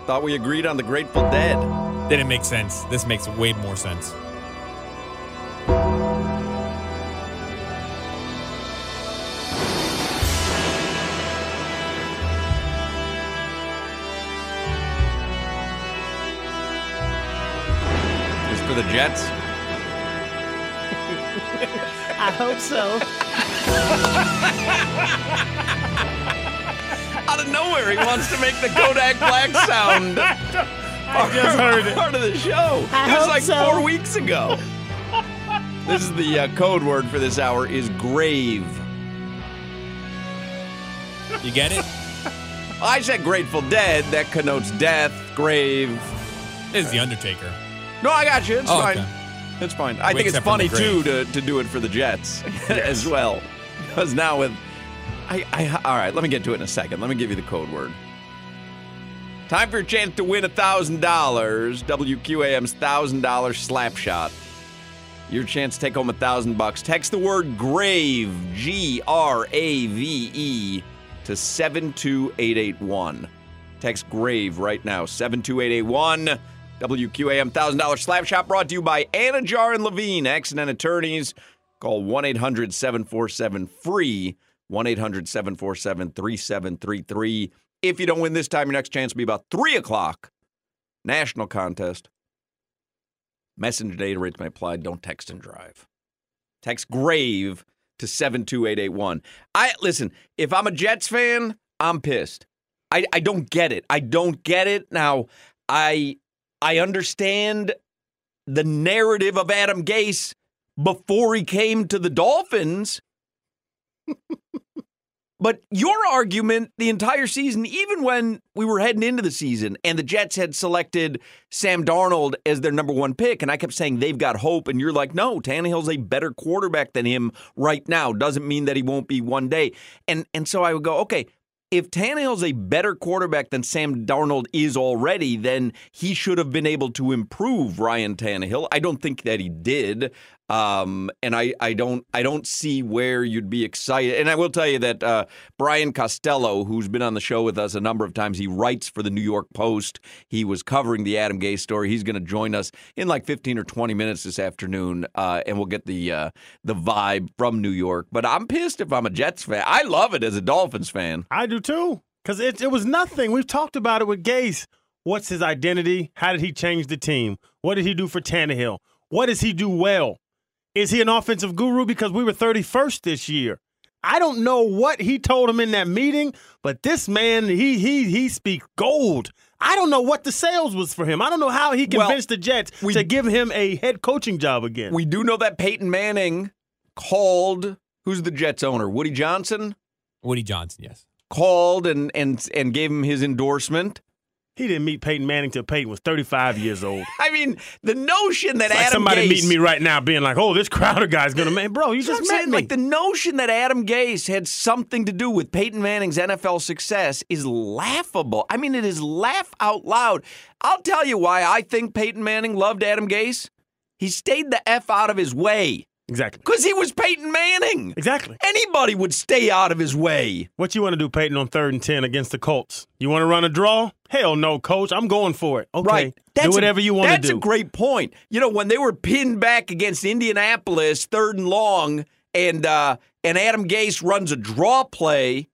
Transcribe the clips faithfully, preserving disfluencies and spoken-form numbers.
Thought we agreed on the Grateful Dead. Didn't make sense. This makes way more sense. Is for the Jets? I hope so. Out of nowhere, he wants to make the Kodak Black sound. I just heard it. Part of the show. I it was hope like so. four weeks ago. This is the uh, code word for this hour is grave. You get it? I said Grateful Dead. That connotes death, grave. This is The Undertaker. No, I got you. It's Oh, fine. okay. It's fine. I Wakes think it's up from funny, the too, grave. to, to do it for the Jets as well. Because now with... I, I, all right, let me get to it in a second. Let me give you the code word. Time for your chance to win one thousand dollars. W Q A M's one thousand dollars slap shot. Your chance to take home one thousand bucks. Text the word GRAVE, G R A V E, to seven two eight eight one. Text GRAVE right now, seven two eight eight one. W Q A M one thousand dollars slap shot brought to you by Anajar and Levine, accident attorneys. Call one eight hundred seven four seven free, one eight hundred seven four seven three seven three three. If you don't win this time, your next chance will be about three o'clock. National contest. Messenger data rates may apply. Don't text and drive. Text GRAVE to seven two eight eight one. I listen, if I'm a Jets fan, I'm pissed. I, I don't get it. I don't get it. Now, I I understand the narrative of Adam Gase before he came to the Dolphins. But your argument the entire season, even when we were heading into the season and the Jets had selected Sam Darnold as their number one pick, and I kept saying they've got hope, and you're like, no, Tannehill's a better quarterback than him right now. Doesn't mean that he won't be one day. And and so I would go, okay, if Tannehill's a better quarterback than Sam Darnold is already, then he should have been able to improve Ryan Tannehill. I don't think that he did. Um, and I, I don't I don't see where you'd be excited. And I will tell you that uh, Brian Costello, who's been on the show with us a number of times, he writes for the New York Post. He was covering the Adam Gase story. He's going to join us in like fifteen or twenty minutes this afternoon, uh, and we'll get the uh, the vibe from New York. But I'm pissed if I'm a Jets fan. I love it as a Dolphins fan. I do too, because it, it was nothing. We've talked about it with Gase. What's his identity? How did he change the team? What did he do for Tannehill? What does he do well? Is he an offensive guru? Because we were thirty-first this year. I don't know what he told him in that meeting, but this man, he he he speaks gold. I don't know what the sales was for him. I don't know how he convinced well, the Jets we, to give him a head coaching job again. We do know that Peyton Manning called, who's the Jets owner? Woody Johnson? Woody Johnson, yes. Called and and and gave him his endorsement. He didn't meet Peyton Manning till Peyton was thirty-five years old. I mean, the notion that It's like Adam somebody Gase, meeting me right now being like, oh, this Crowder guy's going to man. Bro, you That's what just I'm met saying. me. Like the notion that Adam Gase had something to do with Peyton Manning's N F L success is laughable. I mean, it is laugh out loud. I'll tell you why I think Peyton Manning loved Adam Gase. He stayed the F out of his way. Exactly. Because he was Peyton Manning. Exactly. Anybody would stay out of his way. What you want to do, Peyton, on third and ten against the Colts? You want to run a draw? Hell no, coach. I'm going for it. Okay. Right. That's do whatever a, you want to do. That's a great point. You know, when they were pinned back against Indianapolis, third and long, and uh, and Adam Gase runs a draw play,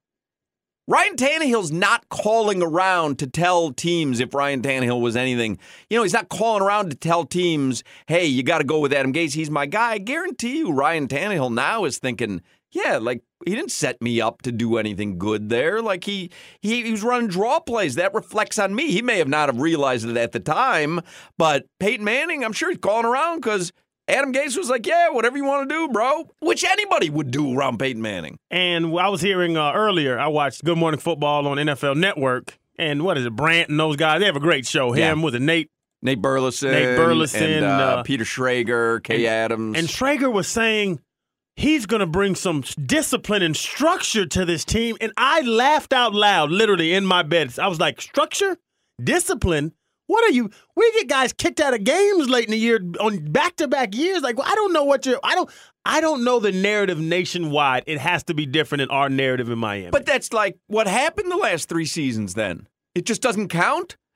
Ryan Tannehill's not calling around to tell teams if Ryan Tannehill was anything. You know, he's not calling around to tell teams, hey, you got to go with Adam Gase. He's my guy. I guarantee you Ryan Tannehill now is thinking, yeah, like, he didn't set me up to do anything good there. Like, he, he, he was running draw plays. That reflects on me. He may have not have realized it at the time, but Peyton Manning, I'm sure he's calling around because Adam Gase was like, yeah, whatever you want to do, bro, which anybody would do around Peyton Manning. And I was hearing uh, earlier, I watched Good Morning Football on N F L Network, and what is it, Brant and those guys, they have a great show. Him, Yeah. was it Nate? Nate Burleson. Nate Burleson, And uh, uh, Peter Schrager, Kay Adams. And Schrager was saying he's going to bring some discipline and structure to this team, and I laughed out loud, literally, in my bed. I was like, structure? Discipline? What are you? We get guys kicked out of games late in the year on back-to-back years. Like, I don't know what you're. I don't. I don't know the narrative nationwide. It has to be different than our narrative in Miami. But that's like what happened the last three seasons. Then it just doesn't count.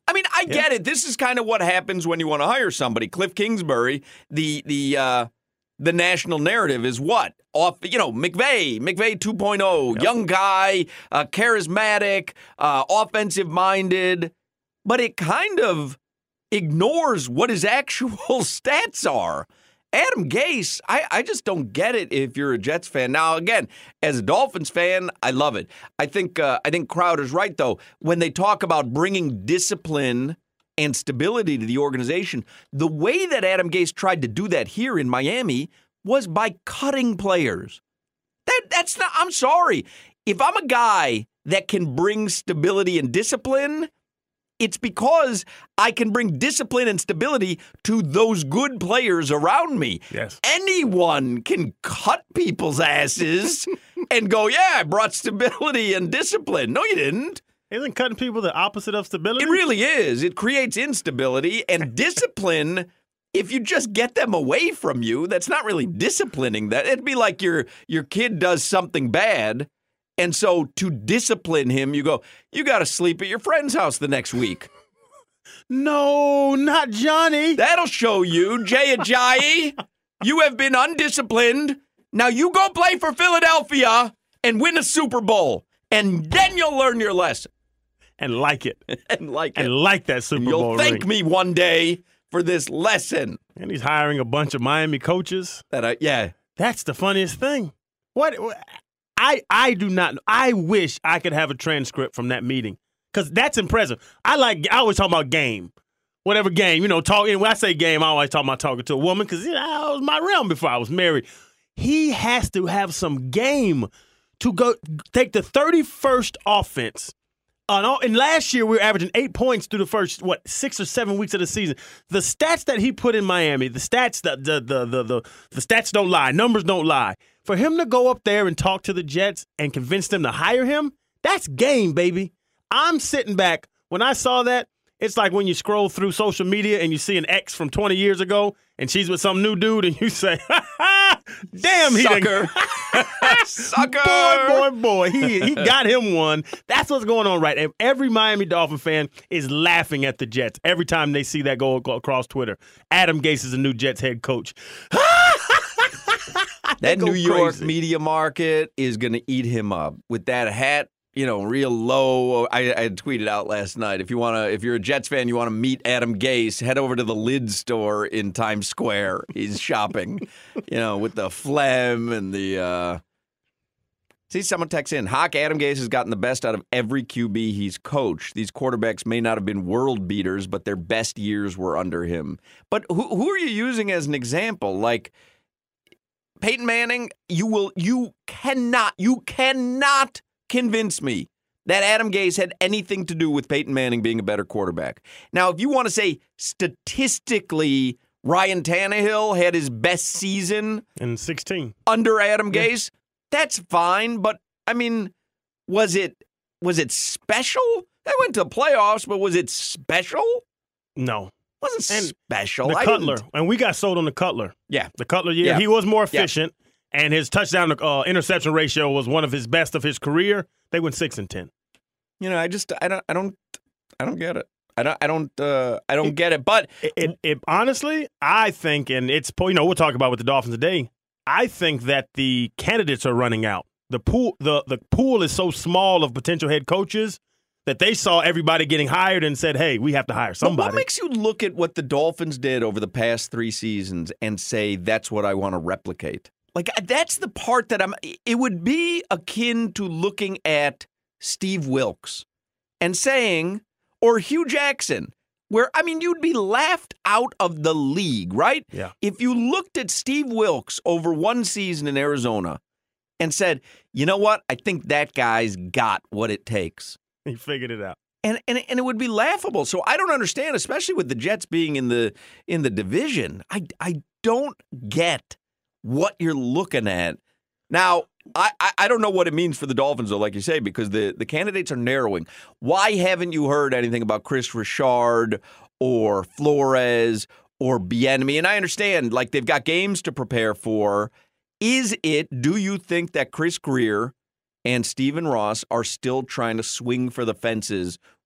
I mean, I get it. This is kind of what happens when you want to hire somebody. Cliff Kingsbury, the the uh, the national narrative is what? Off, you know, McVay, McVay two point oh, yep. Young guy, uh, charismatic, uh, offensive-minded, but it kind of ignores what his actual stats are. Adam Gase, I, I just don't get it if you're a Jets fan. Now, again, as a Dolphins fan, I love it. I think uh, I think Crowder's right, though. When they talk about bringing discipline and stability to the organization, the way that Adam Gase tried to do that here in Miami was by cutting players. That That's not, I'm sorry. If I'm a guy that can bring stability and discipline, it's because I can bring discipline and stability to those good players around me. Yes. Anyone can cut people's asses and go, yeah, I brought stability and discipline. No, you didn't. Isn't cutting people the opposite of stability? It really is. It creates instability and discipline. If you just get them away from you, that's not really disciplining. That it'd be like your your kid does something bad. And so to discipline him, you go, you got to sleep at your friend's house the next week. No, not Johnny. That'll show you, Jay Ajayi. You have been undisciplined. Now you go play for Philadelphia and win a Super Bowl. And then you'll learn your lesson. And like it. and like it. And like that Super and Bowl You'll thank ring. me one day for this lesson. And he's hiring a bunch of Miami coaches. That I, yeah. That's the funniest thing. What... what I, I do not – I wish I could have a transcript from that meeting because that's impressive. I like – I always talk about game, whatever game. You know, talking. When I say game, I always talk about talking to a woman because you know, that was my realm before I was married. He has to have some game to go take the thirty-first offense. Uh, and last year, we were averaging eight points through the first, what, six or seven weeks of the season. The stats that he put in Miami, the stats, the the the the, the, the stats don't lie. Numbers don't lie. For him to go up there and talk to the Jets and convince them to hire him, that's game, baby. I'm sitting back. When I saw that, it's like when you scroll through social media and you see an ex from twenty years ago and she's with some new dude and you say, ha ha, damn, he Sucker. Sucker. Boy, boy, boy. He, he got him one. That's what's going on right now. Every Miami Dolphin fan is laughing at the Jets every time they see that go across Twitter. Adam Gase is the new Jets head coach. That New York crazy. media market is going to eat him up with that hat, you know, real low. I, I tweeted out last night. If you want to, if you're a Jets fan, you want to meet Adam Gase, head over to the Lid store in Times Square. He's shopping, you know, with the phlegm and the. Uh... See, someone texts in. Hawk, Adam Gase has gotten the best out of every Q B he's coached. These quarterbacks may not have been world beaters, but their best years were under him. But who who are you using as an example? Like. Peyton Manning, you will, you cannot, you cannot convince me that Adam Gase had anything to do with Peyton Manning being a better quarterback. Now, if you want to say statistically, Ryan Tannehill had his best season in sixteen under Adam yeah. Gase, that's fine. But I mean, was it was it special? They went to the playoffs, but was it special? No. Wasn't and special. The I Cutler, didn't... and we got sold on the Cutler. Yeah, the Cutler year. Yeah. He was more efficient, yeah. and his touchdown to uh, interception ratio was one of his best of his career. They went six and ten. You know, I just I don't I don't I don't get it. I don't I don't uh, I don't it, get it. But it, it, it, honestly, I think, and it's you know we'll talk about with the Dolphins today. I think that the candidates are running out. The pool the the pool is so small of potential head coaches that they saw everybody getting hired and said, hey, we have to hire somebody. But what makes you look at what the Dolphins did over the past three seasons and say, that's what I want to replicate? Like, that's the part that I'm – it would be akin to looking at Steve Wilkes and saying – or Hugh Jackson, where, I mean, you'd be laughed out of the league, right? Yeah. If you looked at Steve Wilkes over one season in Arizona and said, you know what? I think that guy's got what it takes. He figured it out. And, and and it would be laughable. So I don't understand, especially with the Jets being in the in the division. I, I don't get what you're looking at. Now, I, I, I don't know what it means for the Dolphins, though, like you say, because the, the candidates are narrowing. Why haven't you heard anything about Chris Richard or Flores or Bieniemy? And I understand, like, they've got games to prepare for. Is it, do you think that Chris Grier and Stephen Ross are still trying to swing for the fences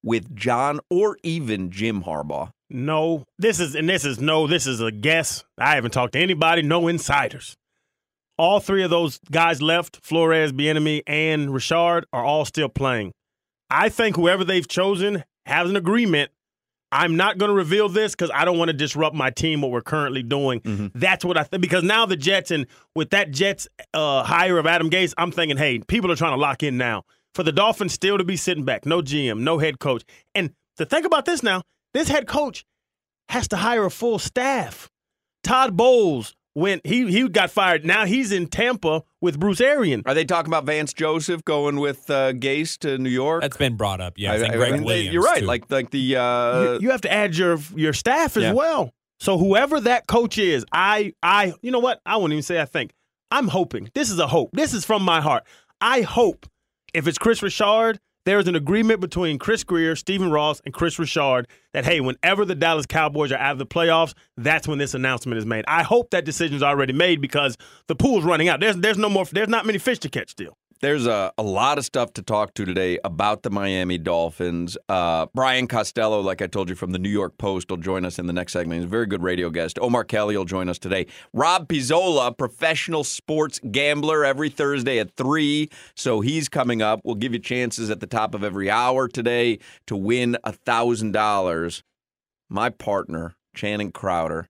with John or even Jim Harbaugh? No, this is, and this is no, this is a guess. I haven't talked to anybody, no insiders. All three of those guys left, Flores, Bieniemy, and Richard, are all still playing. I think whoever they've chosen has an agreement. I'm not going to reveal this because I don't want to disrupt my team, what we're currently doing. Mm-hmm. That's what I think. Because now the Jets, and with that Jets uh, hire of Adam Gase, I'm thinking, hey, people are trying to lock in now. For the Dolphins still to be sitting back, no G M, no head coach. And to think about this now, this head coach has to hire a full staff. Todd Bowles, when he, he got fired, now he's in Tampa with Bruce Arians. Are they talking about Vance Joseph going with uh, Gase to New York? That's been brought up, yes. I, and I, Greg I mean, Williams, they, you're right. too. Like like the uh, you, you have to add your your staff as yeah. well. So whoever that coach is, I I you know what? I wouldn't even say I think. I'm hoping. This is a hope. This is from my heart. I hope if it's Chris Richard, there's an agreement between Chris Greer, Stephen Ross, and Chris Richard that, hey, whenever the Dallas Cowboys are out of the playoffs, that's when this announcement is made. I hope that decision is already made because the pool's running out. There's there's no more. There's not many fish to catch still. There's a, a lot of stuff to talk to today about the Miami Dolphins. Uh, Brian Costello, like I told you, from the New York Post, will join us in the next segment. He's a very good radio guest. Omar Kelly will join us today. Rob Pizzola, professional sports gambler, every Thursday at three. So he's coming up. We'll give you chances at the top of every hour today to win one thousand dollars. My partner, Channing Crowder,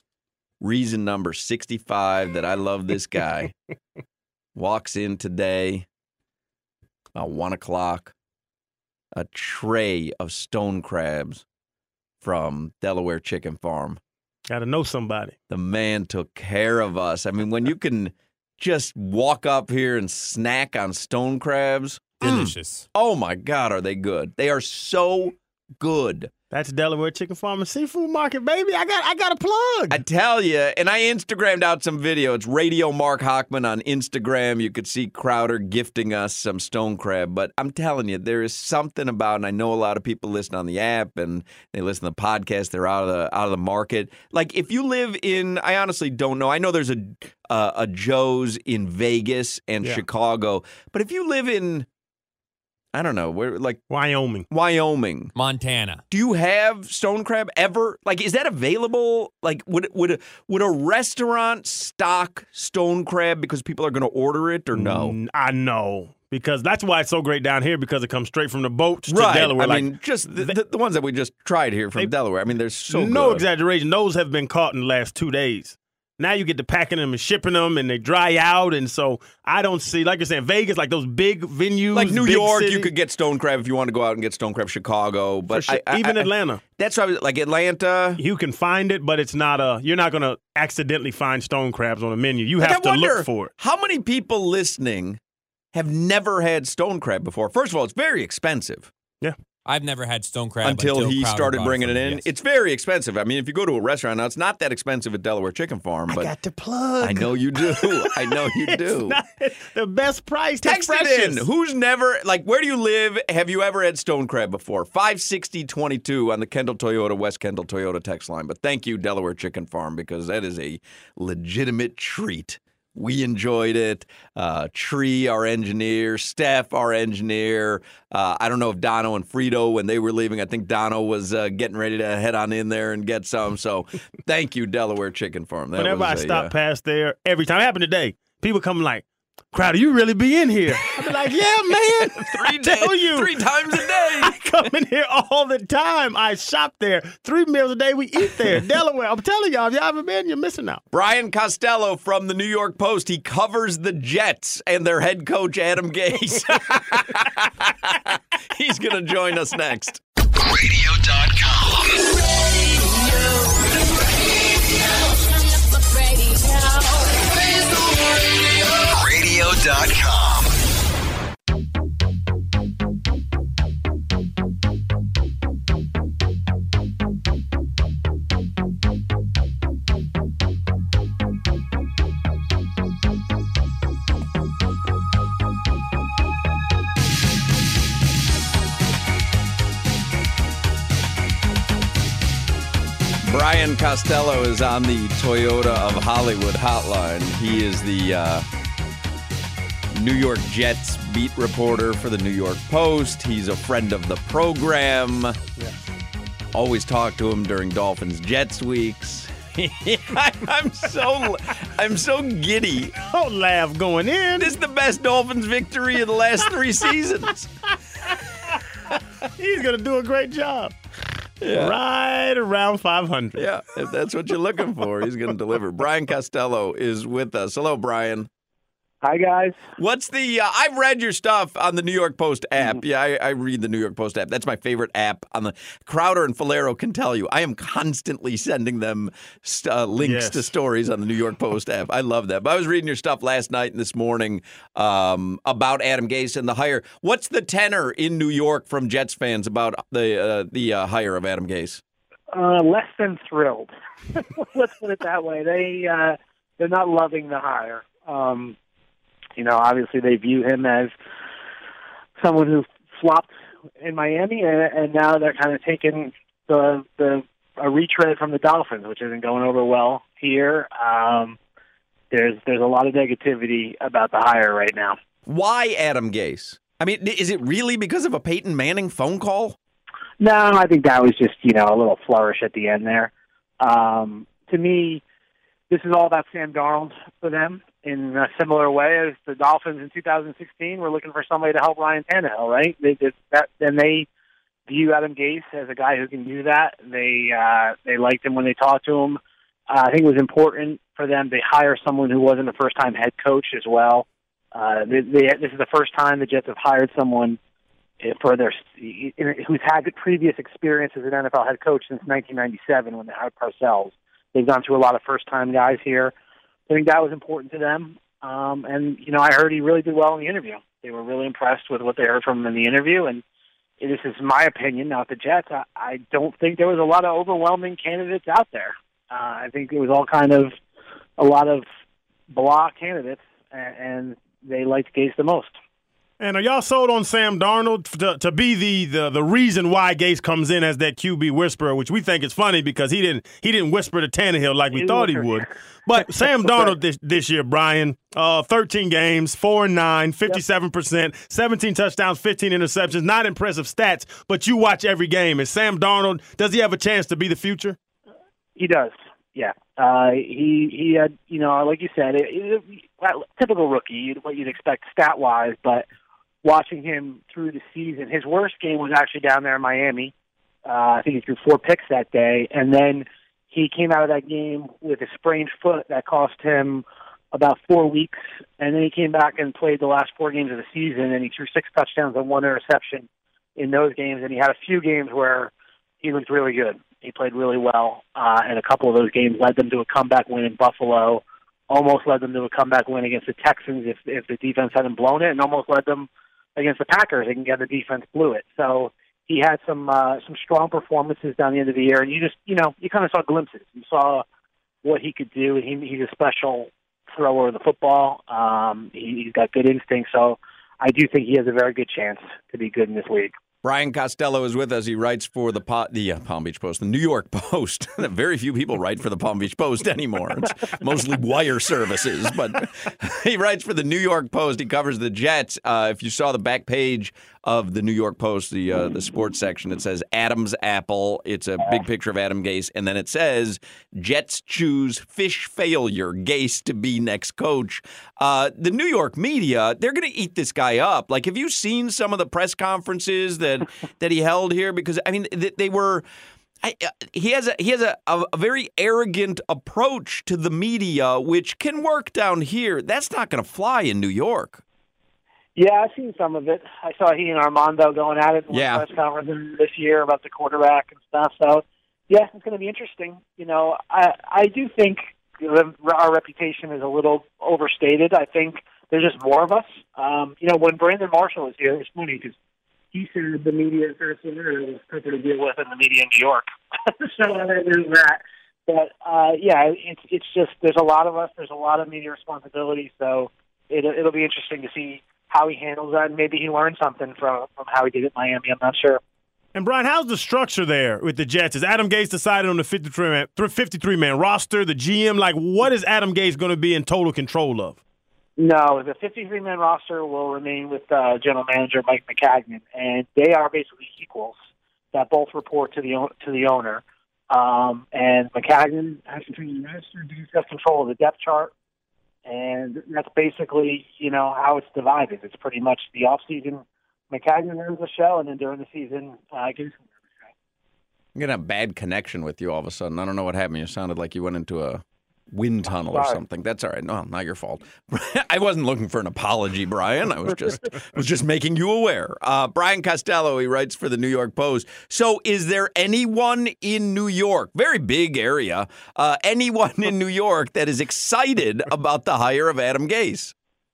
reason number sixty-five that I love this guy. Walks in today about one o'clock, a tray of stone crabs from Delaware Chicken Farm. Got to know somebody. The man took care of us. I mean, when you can just walk up here and snack on stone crabs. Delicious. Mm, oh, my God, are they good? They are so good. That's Delaware Chicken Farm and Seafood Market, baby. I got I got a plug. I tell you, and I Instagrammed out some video. It's Radio Mark Hochman on Instagram. You could see Crowder gifting us some stone crab. But I'm telling you, there is something about, and I know a lot of people listen on the app and they listen to the podcast. They're out of the out of the market. Like if you live in, I honestly don't know. I know there's a uh, a Joe's in Vegas and yeah. Chicago, but if you live in, I don't know, where like Wyoming. Wyoming. Montana. Do you have stone crab ever? Like, is that available? Like, would would a, would a restaurant stock stone crab because people are going to order it or no? Mm, I know. Because that's why it's so great down here because it comes straight from the boats right. to Delaware. I like, mean, just the, the, the ones that we just tried here from they, Delaware. I mean, they're so no good. exaggeration. Those have been caught in the last two days. Now you get to packing them and shipping them, and they dry out. And so I don't see, like you're saying, Vegas, like those big venues. Like New big York, city. you could get stone crab if you want to go out and get stone crab. Chicago, but sure. I, I, even I, Atlanta. That's why I was, like Atlanta. You can find it, but it's not a. You're not going to accidentally find stone crabs on a menu. You like have I to wonder, look for it. How many people listening have never had stone crab before? First of all, it's very expensive. Yeah. I've never had stone crab until, until he Crowder started brought bringing it in. Yes. It's very expensive. I mean, if you go to a restaurant now, it's not that expensive at Delaware Chicken Farm. But I got the plug. I know you do. I know you it's do. Not the best price. Text it in. Who's never, like, where do you live? Have you ever had stone crab before? five sixty twenty-two on the Kendall Toyota, West Kendall Toyota text line. But thank you, Delaware Chicken Farm, because that is a legitimate treat. We enjoyed it. Uh, Tree, our engineer, Steph, our engineer. Uh, I don't know if Dono and Frito, when they were leaving, I think Dono was uh, getting ready to head on in there and get some. So thank you, Delaware Chicken Farm. That Whenever I was a, stop uh, past there, every time. It happened today. People come like, Crowder, you really be in here. I be like, yeah, man. three, tell days, you. three times a day. I come in here all the time. I shop there. Three meals a day we eat there. Delaware. I'm telling y'all, if y'all haven't been, you're missing out. Brian Costello from the New York Post. He covers the Jets and their head coach, Adam Gase. He's going to join us next. radio dot com. radio dot com. Brian Costello is on the Toyota of Hollywood hotline. He is the uh, New York Jets beat reporter for the New York Post. He's a friend of the program. Yeah. Always talk to him during Dolphins Jets weeks. I'm so I'm so giddy. Don't laugh going in. This is the best Dolphins victory in the last three seasons. He's going to do a great job. Yeah. Right around five hundred. Yeah, if that's what you're looking for, he's going to deliver. Brian Costello is with us. Hello, Brian. Hi, guys. What's the, uh, I've read your stuff on the New York Post app. Yeah, I, I read the New York Post app. That's my favorite app. On the Crowder and Falero can tell you. I am constantly sending them uh, links Yes. to stories on the New York Post app. I love that. But I was reading your stuff last night and this morning um, about Adam Gase and the hire. What's the tenor in New York from Jets fans about the uh, the uh, hire of Adam Gase? Uh, less than thrilled. Let's put it that way. They uh, they're not loving the hire. Um, you know, obviously they view him as someone who flopped in Miami, and, and now they're kind of taking the the a retread from the Dolphins, which isn't going over well here. Um, there's there's a lot of negativity about the hire right now. Why Adam Gase? I mean, is it really because of a Peyton Manning phone call? No, I think that was just, you know, a little flourish at the end there. Um, to me, this is all about Sam Darnold for them in a similar way as the Dolphins in two thousand sixteen were looking for somebody to help Ryan Tannehill, right? They did that, and they view Adam Gase as a guy who can do that. They uh, they liked him when they talked to him. Uh, I think it was important for them to hire someone who wasn't a first-time head coach as well. Uh, they, they, this is the first time the Jets have hired someone for their who's had previous experience as an N F L head coach since nineteen ninety-seven when they hired Parcells. They've gone through a lot of first-time guys here. I think that was important to them. Um, and, you know, I heard he really did well in the interview. They were really impressed with what they heard from him in the interview. And this is my opinion, not the Jets. I, I don't think there was a lot of overwhelming candidates out there. Uh, I think it was all kind of a lot of blah candidates, and, and they liked Gase the most. And are y'all sold on Sam Darnold to, to be the, the the reason why Gase comes in as that Q B whisperer, which we think is funny because he didn't he didn't whisper to Tannehill like we He thought he whispered. would. But Sam Darnold this, this year, Brian, uh, thirteen games, four and nine, fifty-seven percent, seventeen touchdowns, fifteen interceptions. Not impressive stats, but you watch every game. Is Sam Darnold, does he have a chance to be the future? He does, yeah. Uh, he he had, you know, like you said, it, it, well, typical rookie, what you'd expect stat-wise, but watching him through the season, his worst game was actually down there in Miami. Uh, I think he threw four picks that day, and then he came out of that game with a sprained foot that cost him about four weeks, and then he came back and played the last four games of the season, and he threw six touchdowns and one interception in those games, and he had a few games where he looked really good. He played really well, uh, and a couple of those games led them to a comeback win in Buffalo, almost led them to a comeback win against the Texans if, if the defense hadn't blown it, and almost led them against the Packers. Again, the defense blew it. So he had some uh, some strong performances down the end of the year, and you just, you know, you kind of saw glimpses. You saw what he could do. He, he's a special thrower of the football. Um, he, he's got good instincts, so I do think he has a very good chance to be good in this league. Brian Costello is with us. He writes for the po- the uh, Palm Beach Post, the New York Post. Very few people write for the Palm Beach Post anymore. It's mostly wire services, but he writes for the New York Post. He covers the Jets. Uh, if you saw the back page of the New York Post, the uh, the sports section, it says Adam's Apple. It's a big picture of Adam Gase, and then it says Jets choose fish failure, Gase to be next coach. Uh, the New York media, they're going to eat this guy up. Like, have you seen some of the press conferences that that he held here? Because I mean, they, they were. I, uh, he has a he has a, a, a very arrogant approach to the media, which can work down here. That's not going to fly in New York. Yeah, I've seen some of it. I saw he and Armando going at it in Yeah. one press conference this year about the quarterback and stuff. So, yeah, it's going to be interesting. You know, I I do think the, our reputation is a little overstated. I think there's just more of us. Um, you know, when Brandon Marshall was here, it was funny because he said the media in Sarasota was tougher to deal with than the media in New York. So there's that. But, uh, yeah, it's it's just there's a lot of us. There's a lot of media responsibility. So it, it'll be interesting to see how he handles that, and maybe he learned something from, from how he did it in Miami. I'm not sure. And, Brian, how's the structure there with the Jets? Is Adam Gase decided on the fifty-three man, fifty-three man roster, the G M? Like, what is Adam Gase going to be in total control of? No, the fifty-three man roster will remain with uh, general manager Mike Maccagnan, and they are basically equals that both report to the to the owner. Um, and Maccagnan has control of the roster, Deuce has control of the depth chart, and that's basically, you know, how it's divided. It's pretty much the off season Maccagnan runs the show, and then during the season, uh, Deuce runs the show. I'm gonna have a bad connection with you all of a sudden. I don't know what happened. You sounded like you went into a wind tunnel or Sorry. something. That's all right. No, not your fault. I wasn't looking for an apology, Brian. I was just was just making you aware. Uh, Brian Costello, he writes for the New York Post. So is there anyone in New York, very big area, uh, anyone in New York that is excited about the hire of Adam Gase?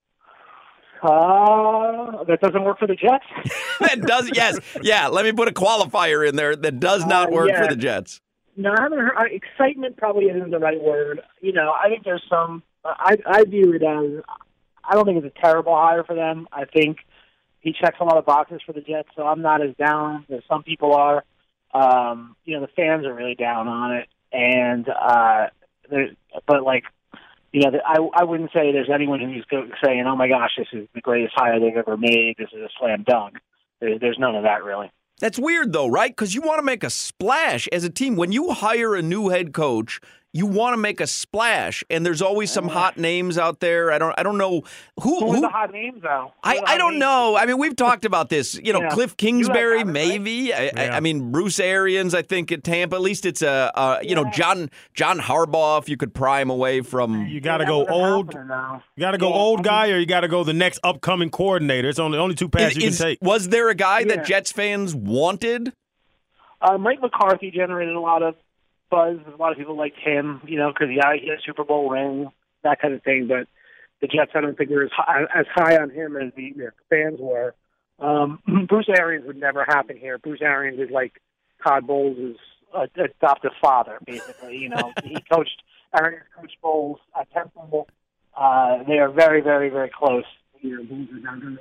Uh, that doesn't work for the Jets. That does, yes. Yeah, let me put a qualifier in there. That does not Uh, work yeah. for the Jets. No, I haven't heard. Uh, excitement probably isn't the right word. You know, I think there's some. I I view it as. I don't think it's a terrible hire for them. I think he checks a lot of boxes for the Jets, so I'm not as down as some people are. Um, you know, the fans are really down on it, and uh, there- but like, you know, the, I I wouldn't say there's anyone who's go, saying, "Oh my gosh, this is the greatest hire they've ever made. This is a slam dunk." There, there's none of that really. That's weird, though, right? Because you want to make a splash as a team. When you hire a new head coach, you want to make a splash, and there's always some hot names out there. I don't, I don't know who. Who are who the hot names, though? Who I, are the I hot don't names? know. I mean, we've talked about this. You know, Yeah. Cliff You Kingsbury, have Thomas, right? maybe. I, I, Yeah. I mean, Bruce Arians, I think, at Tampa. At least it's a, uh, you know, Yeah. John John Harbaugh, if you could pry him away from. You got to That go wouldn't old. happen now. You got to go Yeah, old I guy, or you got to go the next upcoming coordinator. It's only only two paths you Is- can take. was there a guy Yeah. that Jets fans wanted? Uh, Mike McCarthy generated a lot of buzz. A lot of people liked him, you know, because he had he had a Super Bowl ring, that kind of thing. But the Jets, I don't think were as high, as high on him as the, the fans were. Um, Bruce Arians would never happen here. Bruce Arians is like Todd Bowles' uh, adoptive father, basically. You know, he coached Arians coached Bowles at Temple. Uh, they are very, very, very close. You know, Bowles is not gonna-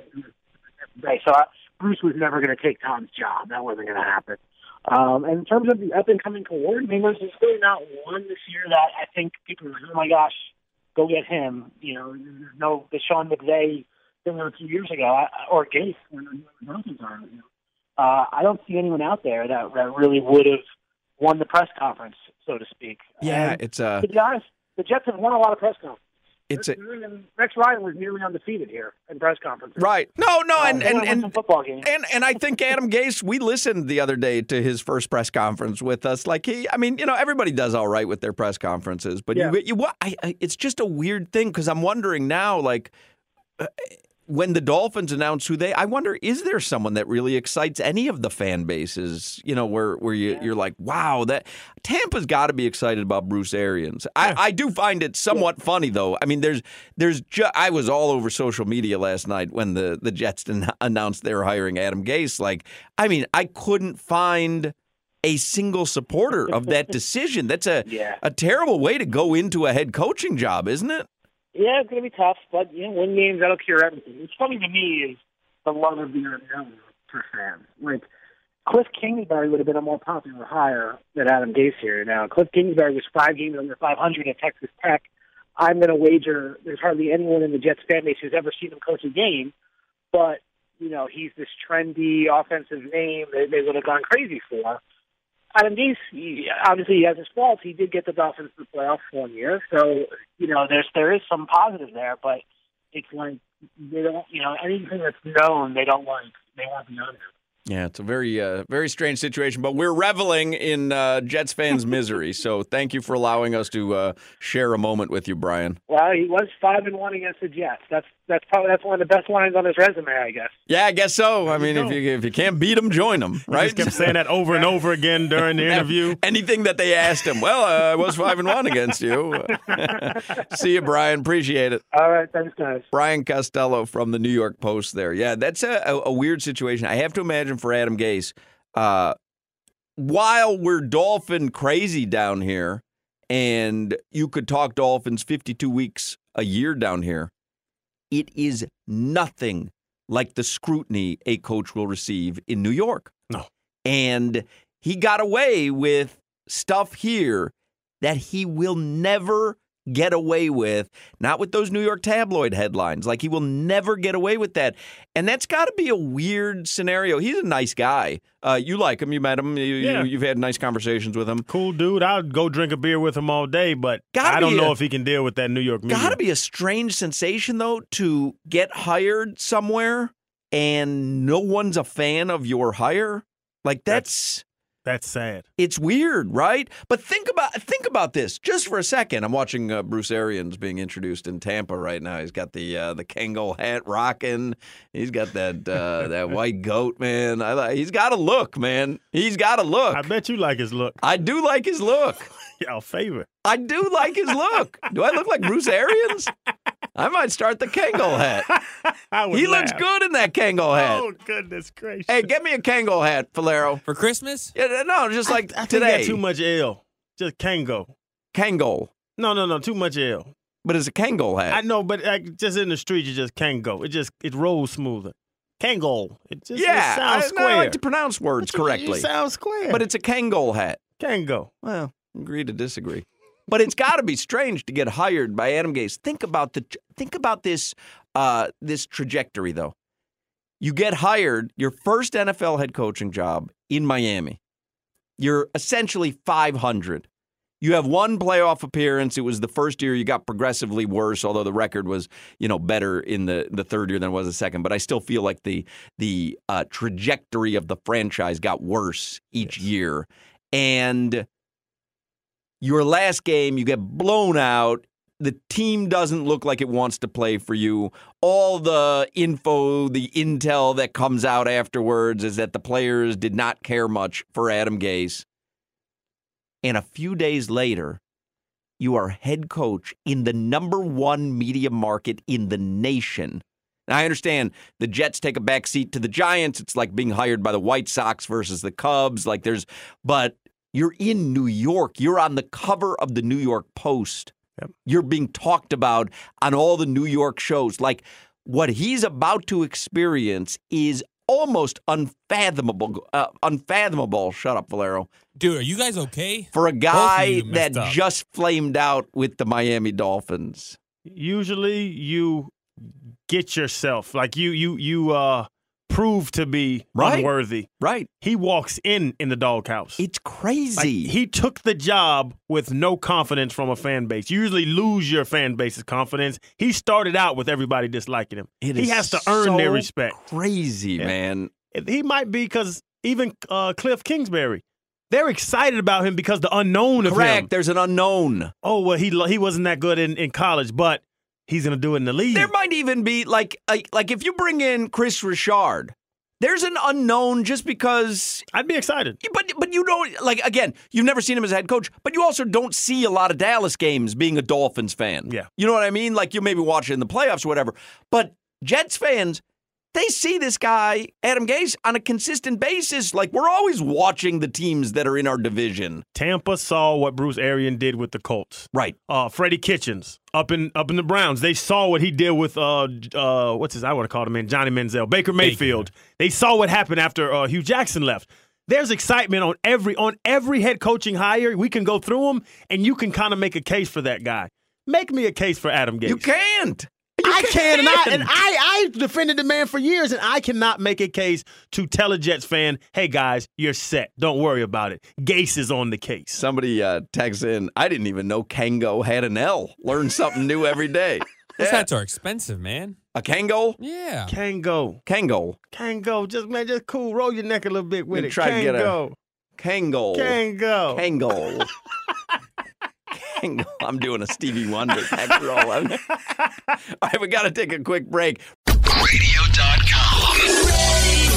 so uh, Bruce was never going to take Tom's job. That wasn't going to happen. Um, and in terms of the up-and-coming coordinators, there's really not one this year that I think people are like, oh, my gosh, go get him. You know, there's no the Sean McVay thing a few years ago, I- or Gase when the Dolphins are. You know. uh, I don't see anyone out there that, that really would have won the press conference, so to speak. Yeah, And it's a. to be honest, the Jets have won a lot of press conferences. It's a. Rex Ryan was nearly undefeated here in press conferences. Right. No, no, Uh, and they and won some and football games. And and I think Adam Gase, we listened the other day to his first press conference with us. Like he, I mean, you know, everybody does all right with their press conferences, but Yeah. you, you, what? I, I, it's just a weird thing because I'm wondering now, like. Uh, when the Dolphins announce who they, I wonder, is there someone that really excites any of the fan bases? You know, where where you, you're like, wow, that Tampa's got to be excited about Bruce Arians. I, I do find it somewhat funny though. I mean, there's there's ju- I was all over social media last night when the the Jets an- announced they were hiring Adam Gase. Like, I mean, I couldn't find a single supporter of that decision. That's a Yeah. a terrible way to go into a head coaching job, isn't it? Yeah, it's going to be tough, but you know, win games, that'll cure everything. What's funny to me is the love of the unknown for fans. Like, Cliff Kingsbury would have been a more popular hire than Adam Gase here. Now, Cliff Kingsbury was five games under five hundred at Texas Tech. I'm going to wager there's hardly anyone in the Jets fan base who's ever seen him coach a game, but, you know, he's this trendy offensive name that they would have gone crazy for. Adam Gase, he, obviously, he has his faults. He did get the Dolphins to the playoffs one year, so you know there's there is some positive there. But it's like they don't, you know, anything that's known they don't like. They want the unknown. Yeah, it's a very, uh, very strange situation, but we're reveling in uh, Jets fans' misery. So thank you for allowing us to uh, share a moment with you, Brian. Well, he was five and one against the Jets. That's that's probably that's one of the best lines on his resume, I guess. Yeah, I guess so. I mean, you if go. you if you can't beat them, join them, He right? just kept saying that over and over again during the interview. Anything that they asked him. Well, uh, I was five and one against you. See you, Brian. Appreciate it. All right, thanks, guys. Brian Costello from the New York Post there. Yeah, that's a, a, a weird situation. I have to imagine for Adam Gase, uh, while we're Dolphin crazy down here, and you could talk Dolphins fifty-two weeks a year down here, it is nothing like the scrutiny a coach will receive in New York. No. And he got away with stuff here that he will never get away with, not with those New York tabloid headlines. Like, he will never get away with that. And that's got to be a weird scenario. He's a nice guy. Uh, you like him. You met him. You, Yeah. you, you've had nice conversations with him. Cool dude. I'd go drink a beer with him all day, but Gotta I don't be know a- if he can deal with that New York media. Got to be a strange sensation, though, to get hired somewhere and no one's a fan of your hire. Like, that's... That's sad. It's weird, right? But think about think about this just for a second. I'm watching uh, Bruce Arians being introduced in Tampa right now. He's got the uh, the Kangol hat rocking. He's got that uh, that white goat, man. I, li- he's got a look, man. He's got a look. I bet you like his look. I do like his look. Yeah, favorite. I do like his look. Do I look like Bruce Arians? I might start the Kangol hat. I would He looks laugh. good in that Kangol hat. Oh, goodness gracious. Hey, get me a Kangol hat, Falero. For Christmas? Yeah, no, just like I think today. that's too much L. Just Kango. Kangol. No, no, no, too much L. But it's a Kangol hat. I know, but like, just in the street, you just Kango. It just it rolls smoother. Kango. It just Yeah, it sounds I, I square. like to pronounce words But you- correctly. It sounds square. But it's a Kangol hat. Kango. Well, agree to disagree. But it's got to be strange to get hired by Adam Gase. Think about the think about this uh, this trajectory, though. You get hired, your first N F L head coaching job in Miami. You're essentially five hundred. You have one playoff appearance. It was the first year you got progressively worse, although the record was, you know, better in the, the third year than it was the second. But I still feel like the the uh, trajectory of the franchise got worse each Yes. year. And your last game, you get blown out. The team doesn't look like it wants to play for you. All the info, the intel that comes out afterwards is that the players did not care much for Adam Gase. And a few days later, you are head coach in the number one media market in the nation. Now, I understand the Jets take a back seat to the Giants. It's like being hired by the White Sox versus the Cubs. Like there's, but you're in New York. You're on the cover of the New York Post. Yep. You're being talked about on all the New York shows. Like what he's about to experience is almost unfathomable. Uh, unfathomable. Shut up, Valero. Dude, are you guys okay? For a Both of guy you that messed up. just flamed out with the Miami Dolphins. Usually you get yourself. Like you you you uh prove to be Right. unworthy. Right. He walks in in the doghouse. It's Like, crazy. he took the job with no confidence from a fan base. You usually lose your fan base's confidence. He started out with everybody disliking him. It he is has to earn so their respect. Crazy, Yeah. man. He might be because even uh, Cliff Kingsbury, they're excited about him because the unknown of Correct. him. There's an unknown. Oh, well, he he wasn't that good in, in college, but he's going to do it in the league. There might even be like, like like if you bring in Chris Richard, there's an unknown just because. I'd be excited. But but you don't like again. You've never seen him as a head coach, but you also don't see a lot of Dallas games being a Dolphins fan. Yeah. You know what I mean? Like you maybe watch it in the playoffs or whatever. But Jets fans, they see this guy, Adam Gase, on a consistent basis. Like, we're always watching the teams that are in our division. Tampa saw what Bruce Arians did with the Colts. Right. Uh, Freddie Kitchens up in up in the Browns. They saw what he did with uh uh what's his I want to call him man Johnny Manziel, Baker Mayfield. They saw what happened after uh, Hugh Jackson left. There's excitement on every on every head coaching hire. We can go through them, and you can kind of make a case for that guy. Make me a case for Adam Gase. You can't. You I can, and I and can't. I, I defended the man for years, and I cannot make a case to tell a Jets fan, "Hey guys, you're set. Don't worry about it." Gase is on the case. Somebody uh, texts in, I didn't even know Kango had an L. Learn something new every day. Those Yeah. hats are expensive, man. A Kango? Yeah. Can go, Kango. can go. Just man, just cool. Roll your neck a little bit with Me it. try to Can get a- go, Kango. can go. Kango. Kango. I'm doing a Stevie Wonder neck roll. All right, we got to take a quick break. radio dot com.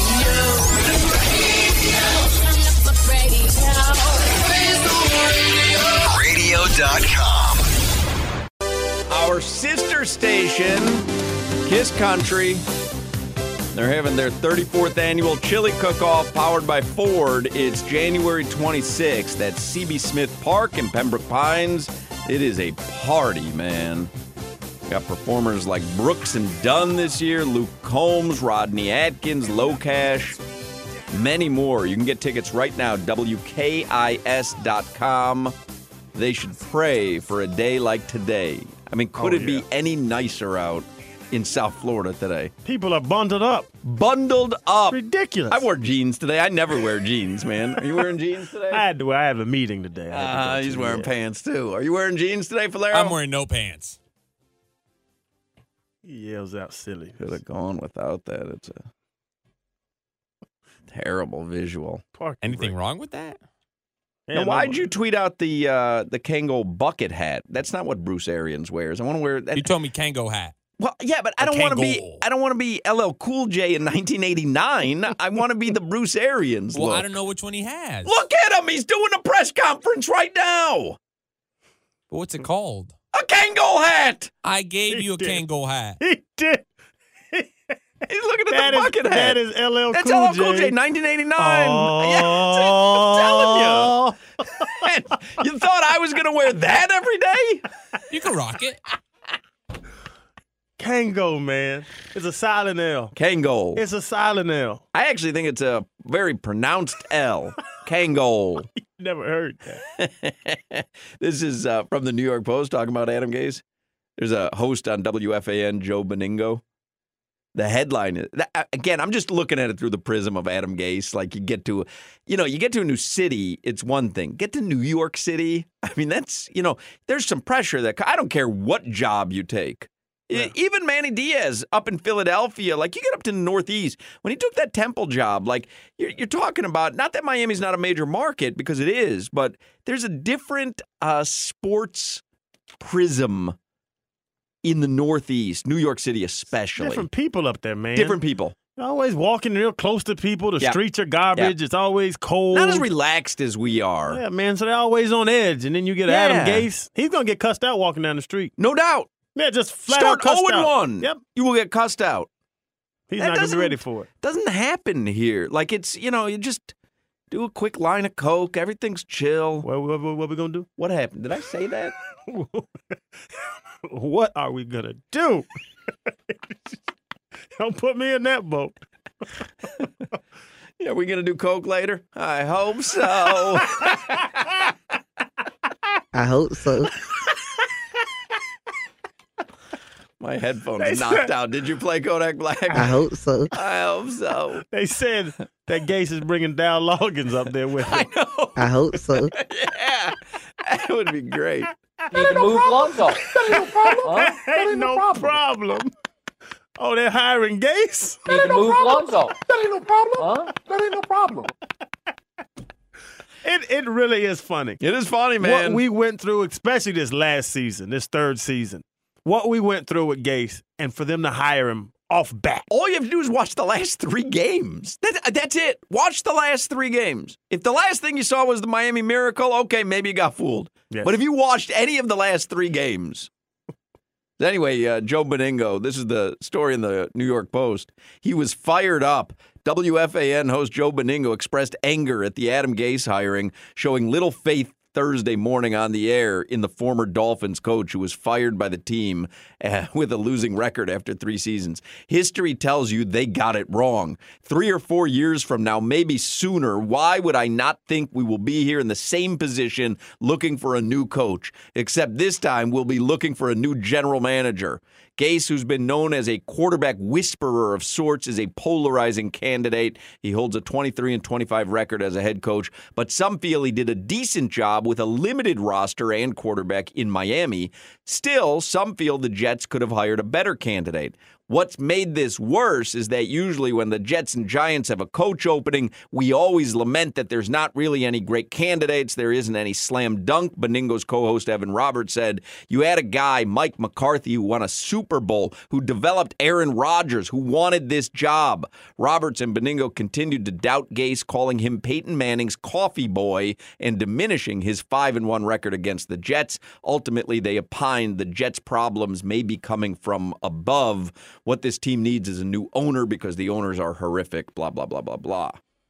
radio dot com. Our sister station, Kiss Country, they're having their thirty-fourth annual chili cook-off powered by Ford. It's January twenty-sixth at C B Smith Park in Pembroke Pines. It is a party, man. Got performers like Brooks and Dunn this year, Luke Combs, Rodney Atkins, Low Cash, many more. You can get tickets right now, W K I S dot com. they should pray for a day like today. I mean, could Oh, it be yeah. any nicer out in South Florida today? People are bundled up. Bundled up. Ridiculous. I wore jeans today. I never wear jeans, man. Are you wearing jeans today? I had to. I have a meeting today. I had to go Ah, to, he's wearing yeah. pants too. Are you wearing jeans today, Valero? I'm wearing no pants. He yells out silly. Could have gone without that. It's a terrible visual. Park Anything break. wrong with that? Yeah, now, no, why'd you tweet out the uh, the Kangol bucket hat? That's not what Bruce Arians wears. I want to wear that. You told me Kango hat. Well, yeah, but I A don't want to be. Kangol. I don't want to be L L Cool J in nineteen eighty-nine. I want to be the Bruce Arians Well, look. I don't know which one he has. Look at him. He's doing a press conference right now. But what's it called? A Kangol hat. I gave He you a did. Kango hat. He did. He's looking at That the is- bucket hat. that is L L That's Cool L L Cool J. J, nineteen eighty-nine. Oh. Yeah, I'm telling you. You thought I was going to wear that every day? You can rock it. Kango, man. It's a silent L. Kangol. It's a silent L. I actually think it's a very pronounced L. Kangol. Never heard that. This is uh, from the New York Post talking about Adam Gase. There's a host on W F A N, Joe Beningo. The headline is, that, again, I'm just looking at it through the prism of Adam Gase. Like you get to, you know, you get to a new city, it's one thing. Get to New York City, I mean, that's, you know, there's some pressure that, I don't care what job you take. Yeah. Even Manny Diaz up in Philadelphia, like you get up to the Northeast, when he took that Temple job, like you're, you're talking about, not that Miami's not a major market, because it is, but there's a different uh, sports prism in the Northeast, New York City especially. Different people up there, man. Different people. Always walking real close to people. The Yeah. streets are garbage. It's always cold. Not as relaxed as we are. Yeah, man. So they're always on edge. And then you get Yeah. Adam Gase. He's going to get cussed out walking down the street. No doubt. Yeah, just flat Start out cussed oh and out. one. Yep. You will get cussed out. He's That not going to doesn't- be ready for it. Doesn't happen here. Like it's, you know, you just do a quick line of Coke. Everything's chill. Well, what, what, what we going to do? What happened? Did I say that? What are we going to do? Don't put me in that boat. Yeah, we going to do Coke later? I hope so. I hope so. My headphones They knocked said- out. Did you play Kodak Black? I hope so. I hope so. They said that Gase is bringing Dow Loggins up there with I him. know. I hope so. Yeah. That would be great. Need to move Lonzo. Huh? Ain't no problem. Oh, they're hiring Gase? Need to move Lonzo. That ain't no problem. Huh? That ain't no problem. It it really is funny. It is funny, man. What we went through, especially this last season, this third season, what we went through with Gase, and for them to hire him off bat. All you have to do is watch the last three games. That, that's it. Watch the last three games. If the last thing you saw was the Miami Miracle, okay, maybe you got fooled. Yes. But if you watched any of the last three games. Anyway, uh, Joe Beningo, this is the story in the New York Post. He was fired up. W F A N host Joe Beningo expressed anger at the Adam Gase hiring, showing little faith Thursday morning on the air in the former Dolphins coach who was fired by the team uh, with a losing record after three seasons. History tells you they got it wrong. Three or four years from now, maybe sooner, why would I not think we will be here in the same position looking for a new coach? Except this time we'll be looking for a new general manager. Gase, who's been known as a quarterback whisperer of sorts, is a polarizing candidate. He holds a twenty-three and twenty-five record as a head coach, but some feel he did a decent job with a limited roster and quarterback in Miami. Still, some feel the Jets could have hired a better candidate. What's made this worse is that usually when the Jets and Giants have a coach opening, we always lament that there's not really any great candidates. There isn't any slam dunk. Beningo's co-host Evan Roberts said, you had a guy, Mike McCarthy, who won a Super Bowl, who developed Aaron Rodgers, who wanted this job. Roberts and Beningo continued to doubt Gase, calling him Peyton Manning's coffee boy and diminishing his five and one record against the Jets. Ultimately, they opined the Jets' problems may be coming from above. What this team needs is a new owner because the owners are horrific, blah, blah, blah, blah, blah.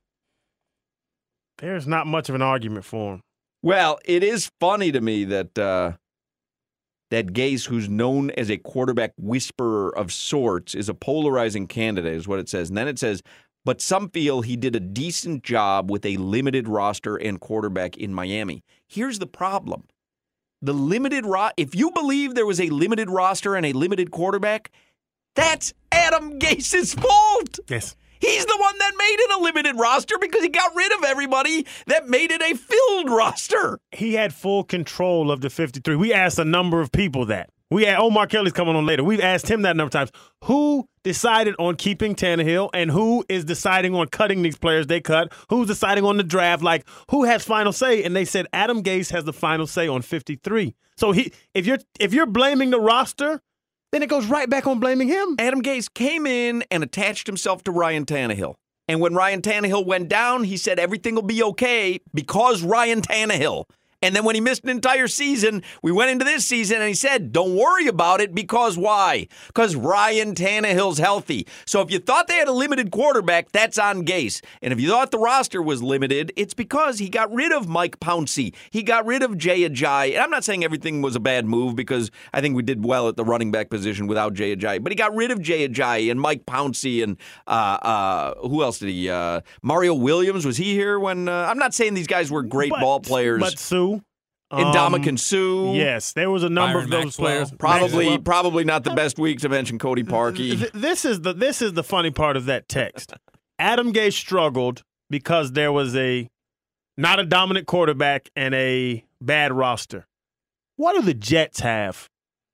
There's not much of an argument for him. Well, it is funny to me that uh, that Gase, who's known as a quarterback whisperer of sorts, is a polarizing candidate, is what it says. And then it says, but some feel he did a decent job with a limited roster and quarterback in Miami. Here's the problem. the limited ro- if you believe there was a limited roster and a limited quarterback, that's Adam Gase's fault. Yes. He's the one that made it a limited roster because he got rid of everybody that made it a filled roster. He had full control of the fifty-three. We asked a number of people that. We had Omar Kelly's coming on later. We've asked him that a number of times. Who decided on keeping Tannehill and who is deciding on cutting these players they cut? Who's deciding on the draft? Like, who has final say? And they said Adam Gase has the final say on fifty-three. So he, if you're if you're blaming the roster, then it goes right back on blaming him. Adam Gase came in and attached himself to Ryan Tannehill. And when Ryan Tannehill went down, he said everything will be okay because Ryan Tannehill. And then when he missed an entire season, we went into this season and he said, don't worry about it because why? Because Ryan Tannehill's healthy. So if you thought they had a limited quarterback, that's on Gase. And if you thought the roster was limited, it's because he got rid of Mike Pouncey. He got rid of Jay Ajayi. And I'm not saying everything was a bad move because I think we did well at the running back position without Jay Ajayi. But he got rid of Jay Ajayi and Mike Pouncey and uh, uh, who else did he? Uh, Mario Williams, was he here when? Uh, I'm not saying these guys were great But- ball players. But Sue. And Dominican Sue. Yes, there was a number Byron of those Maxwell. players. Probably, Maxwell. probably not the best week to mention Cody Parkey. Th- This is the this is the funny part of that text. Adam Gase struggled because there was a not a dominant quarterback and a bad roster. What do the Jets have?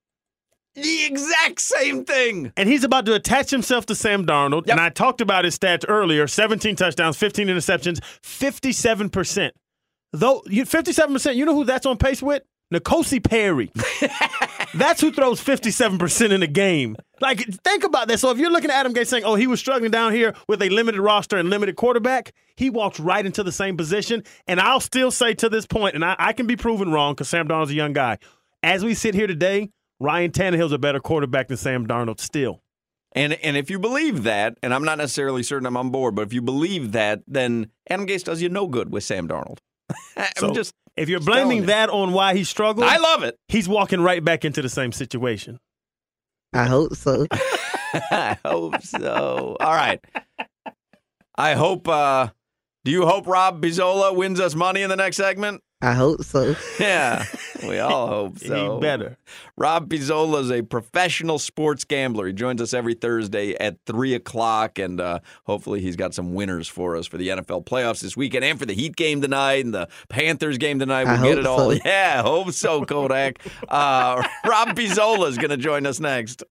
The exact same thing. And he's about to attach himself to Sam Darnold. Yep. And I talked about his stats earlier: seventeen touchdowns, fifteen interceptions, fifty-seven percent. Though you fifty-seven percent, you know who that's on pace with? N'Kosi Perry. That's who throws fifty-seven percent in a game. Like, think about that. So if you're looking at Adam Gase saying, oh, he was struggling down here with a limited roster and limited quarterback, he walks right into the same position. And I'll still say to this point, and I, I can be proven wrong because Sam Darnold's a young guy. As we sit here today, Ryan Tannehill's a better quarterback than Sam Darnold still. And and if you believe that, and I'm not necessarily certain I'm on board, but if you believe that, then Adam Gase does you no good with Sam Darnold. I'm So just if you're telling blaming you. that on why he struggled, I love it. he's walking right back into the same situation. I hope so. I hope so. All right. I hope uh do you hope Rob Pizzola wins us money in the next segment? I hope so. Yeah, we all hope so. He better. Rob Pizzola is a professional sports gambler. He joins us every Thursday at three o'clock, and uh, hopefully he's got some winners for us for the N F L playoffs this weekend and for the Heat game tonight and the Panthers game tonight. We'll I get hope it all. so. Yeah, hope so, Kodak. uh, Rob Pizzola is going to join us next.